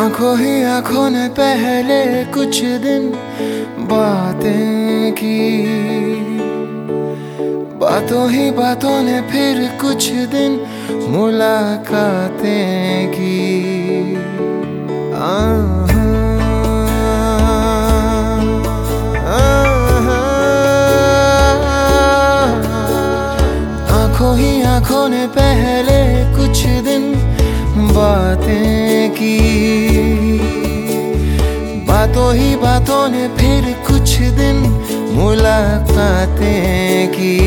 आंखों ही आंखों ने पहले कुछ दिन बातें की, बातों ही बातों ने फिर कुछ दिन मुलाकातें की। आंखों ही आंखों ने पहले कुछ दिन बातें की, बातों ही बातों ने फिर कुछ दिन मुलाकातें की।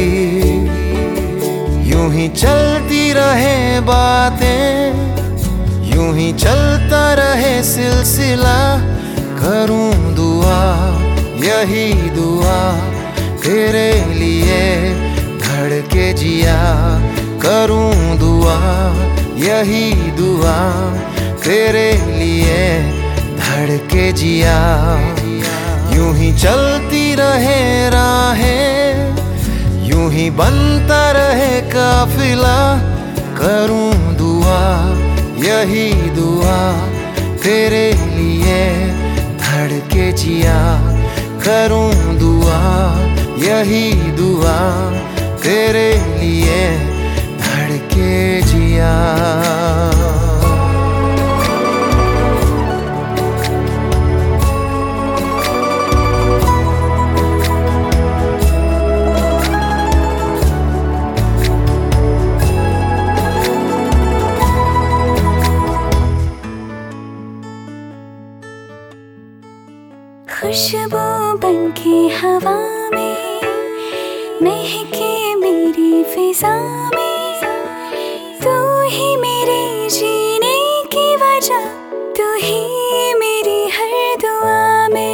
यूं ही चलती रहे बातें, यूं ही चलता रहे सिलसिला। करूं दुआ, यही दुआ तेरे लिए धड़के जिया। करूं दुआ, यही दुआ तेरे लिए धड़के जिया। यूं ही चलती रहे राहें, यूं ही बनता रहे काफिला। करूं दुआ, यही दुआ तेरे लिए धड़के जिया। करूं दुआ, यही दुआ तेरे लिए धड़के जिया। खुशबू बनके हवा में महके मेरी फिजा में। तू ही मेरे जीने की वजह, तू ही मेरी हर दुआ में।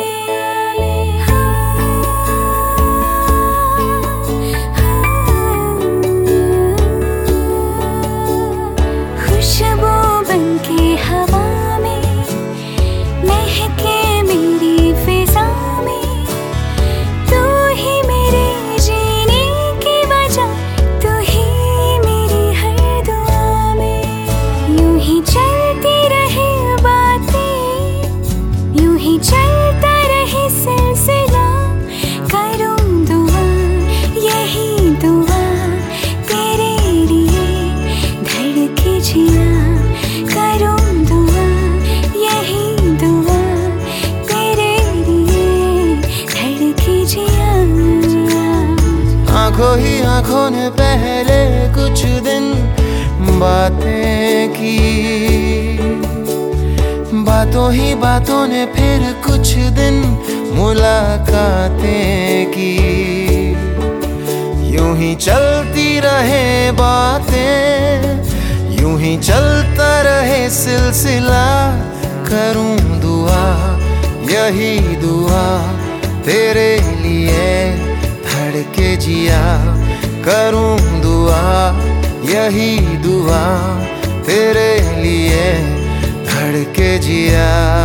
खुशबू बनके हवा में महके मेरी फिजा में। तू ही मेरे जीने की वजह, तू ही मेरी हर दुआ में। यूं ही चलती रहे बातें, यूं ही चलता रहे सिलसिला। करूं दुआ, यही दुआ तेरे लिए धड़के जिया। करूं दुआ, यही दुआ तेरे लिए धड़के जिया। आंखों ही आंखों ने पहले कुछ दिन बातें की, बातों ही बातों ने फिर कुछ दिन मुलाकातें की। यूं ही चलती रहे बातें, यूं ही चलता रहे सिलसिला। करूं दुआ, यही दुआ तेरे लिए धड़के जिया। करूं दुआ, यही दुआ तेरे लिए धड़के जिया।